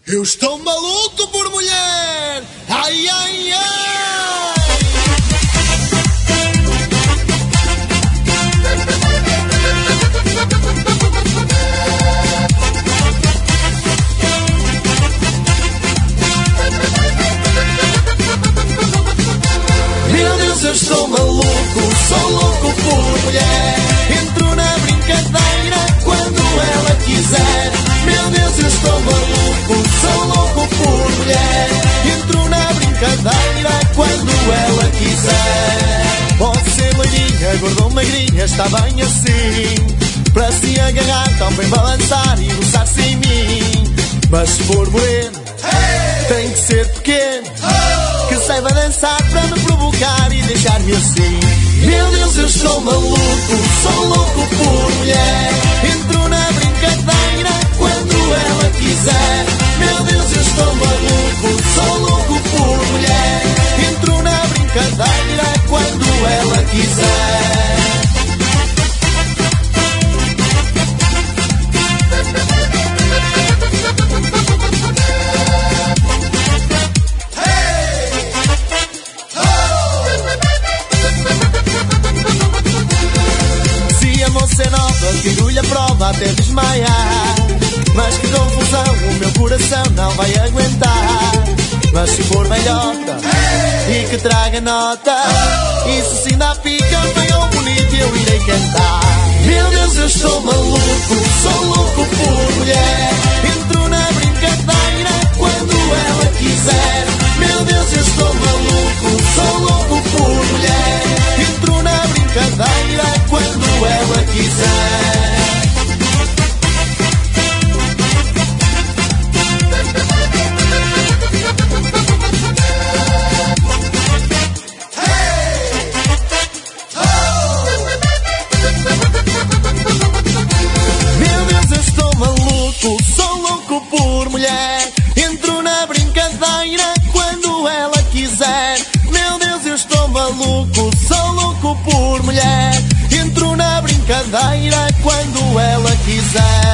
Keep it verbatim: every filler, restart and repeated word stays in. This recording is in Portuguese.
Eu estou maluco por mulher! Ai, ai, ai! Meu Deus, eu estou maluco, sou louco por mulher. Entro na brincadeira quando ela quiser. Meu Deus, eu estou maluco, sou louco por mulher. Entro na brincadeira quando ela quiser. Pode ser loirinha, gorda ou magrinha, está bem assim. Para se agarrar, também balançar e gozar-se em mim. Mas se for moreno, hey! Tem que ser pequeno, oh! Que saiba dançar para me provocar e deixar-me assim. Meu Deus, eu estou maluco, sou louco por mulher. Entro na brincadeira quando ela quiser. Meu Deus, eu estou maluco, sou louco por mulher. Entro na brincadeira quando ela quiser. Tiro-lhe a prova até desmaiar. Mas que confusão, o meu coração não vai aguentar. Mas se for velhota, hey! E que traga nota, oh! Isso sim dá pica, bem ou bonito eu irei cantar. Meu Deus, eu estou maluco, sou louco por mulher. Entro na brincadeira quando ela quiser. Meu Deus, eu estou maluco, sou louco por mulher. Entro na brincadeira quando ela quiser. Meu Deus, eu estou maluco, sou louco por mulher. Entro na brincadeira quando ela quiser. Meu Deus, eu estou maluco, sou louco por mulher. Entro na brincadeira quando ela quiser.